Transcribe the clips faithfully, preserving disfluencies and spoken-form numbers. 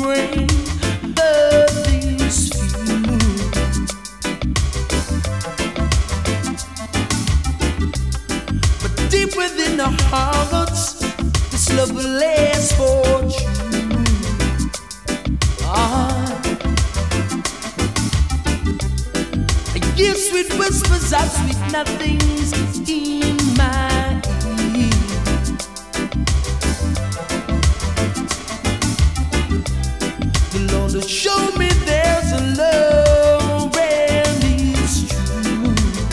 bring the things few. But deep within our hearts, this love will last for true. Ah, I give sweet whispers of sweet nothings in my ear. The Lord will show me there's a love and it's true.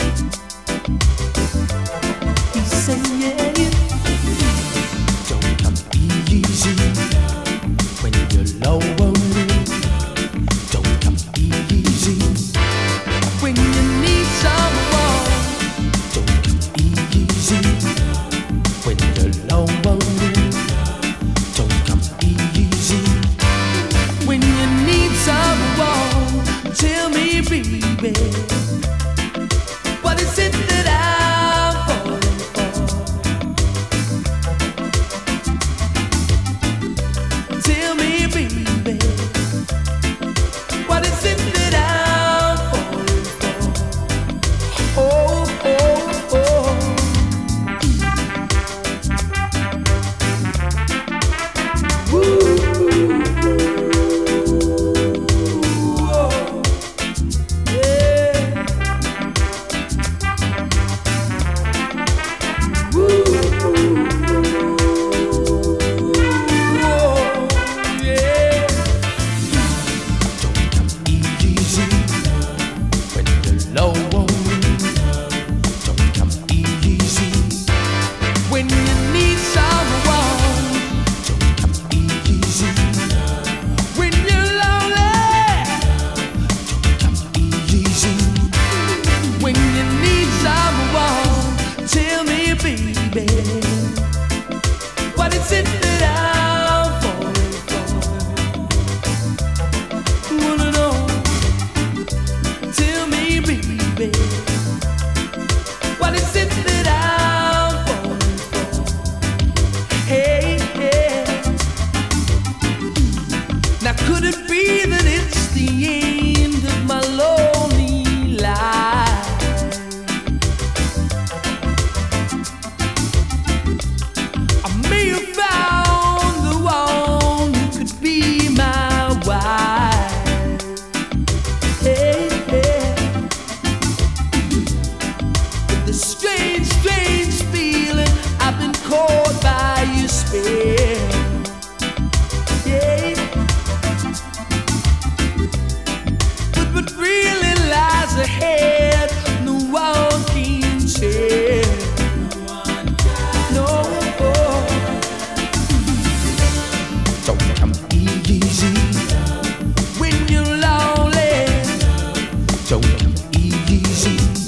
He said, yeah, don't come easy when you're low on me. Don't come easy when you need someone. Don't come easy when you're low on me. Don't come easy when you need someone. Tell me, baby, what is it that I'm falling for? Tell me, baby, what is it that I'm falling for? Oh, oh, oh. Woo. Oh, yeah. Woo. Oh, yeah. Don't come easy when you're low on me. Don't come easy when you need someone. Don't come easy when you're lonely. Don't come easy when you need someone. Tell me, baby, what is it that I'm falling for? Wanna know? Tell me, baby, what is it that I'm falling for? Hey, hey. Now could it be that it's the end of my lonely life? I may have found the one who could be my wife. Hey, hey. With the strange, strange feeling I've been caught by your spell. Yeah. But what really lies ahead, no one can tell. No. Don't come easy when you're lonely. Don't come easy